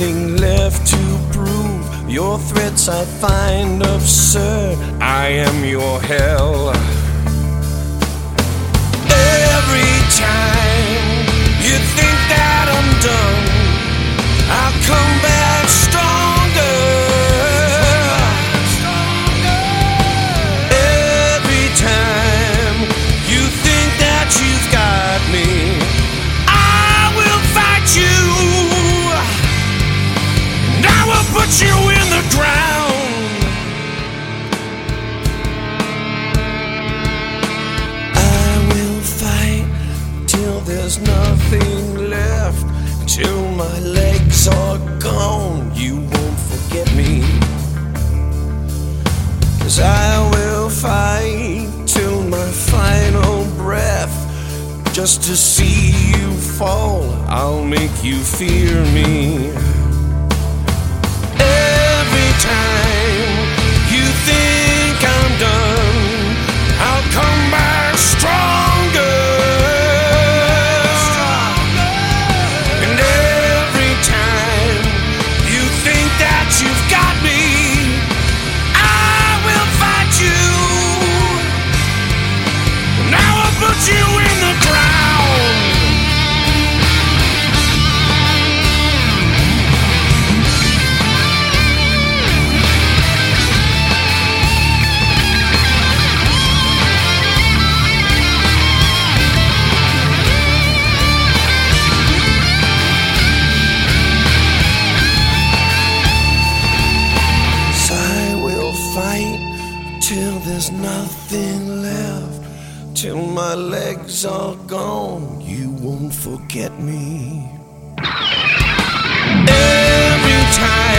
nothing left to prove. Your threats I find absurd. I am your hell. Every time you think that I'm done, I'll come back stronger. Every time you think that you've got me, I will fight you, and I will put you in the ground. I will fight till there's nothing left, till my legs are gone. You won't forget me, 'cause I will fight till my final breath, just to see you fall. I'll make you fear me. Every time you think I'm done, I'll come back stronger. And every time you think that you've got me, I will fight you, and I will put you in the ground. Till there's nothing left, till my legs are gone. You won't forget me. Every time